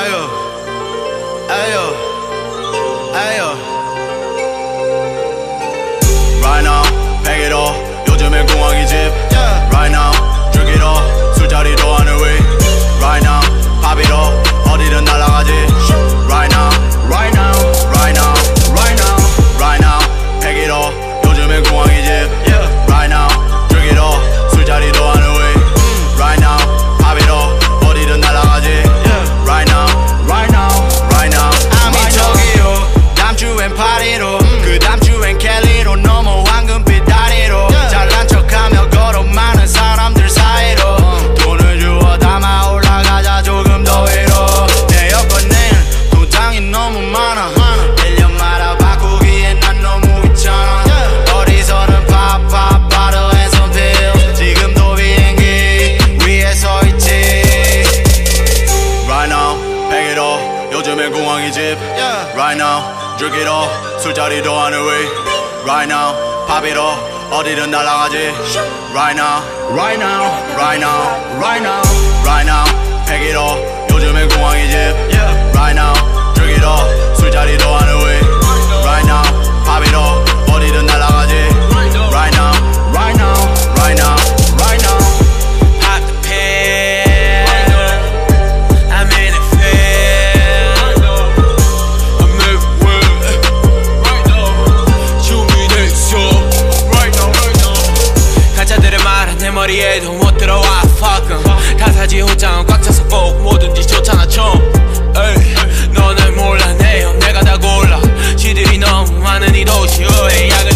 Ayo, ayo, ayo. Right now, pack it all. 요즘엔 공항이 집. Right now, drink it all. 술자리도 on the way. Right now, pop it all. 어디든 날아가지. Right now, right now, right now, right now, right now, pack it all. 요즘엔 공항이 집. Right now, drink it all. 술자리도 on the way. Right now, pop it all. 어디든 날아가지. Right now, right now, right now. I'm in Tokyo. 다음 주엔 파리로. 그 다음 주엔 캘리로 넘어 황금빛 다리로. 잘난 척하며 걸어 많은 사람들 사이로. 돈을 주워 담아 올라가자 조금 더 위로. 내 여권엔 도장이 너무 많아. 1년마다 바꾸기엔 난 너무 귀찮아. 어디서는 팝팝 바르에선 필. 지금도 비행기 위에 서 있지. Right now, pack it all. 요즘엔 공항이 집. Right now, drink it all. 술자리도 on the way. Right now, pop it all. 어디든 날아가지. Right now, right now, right now, right now, right now, pack it all. 요즘엔 공항이 집. Right now, drink it all. 술자리도 on the way. Right now, pop it all. 어디든 날아가지. Right now, right now, right now, right now. Pop the pill. I'm in it fast. I'm everywhere. 준비됐어. 가짜들의 말은 내 머리에도 못 들어와. Fuck 'em. 가사지 호장은 꽉 차서 꼭 뭐든지 좋잖아 좀. 너는 몰라 내 형 내가 다 골라. 지들이 너무 많은 이 도시 의외 약을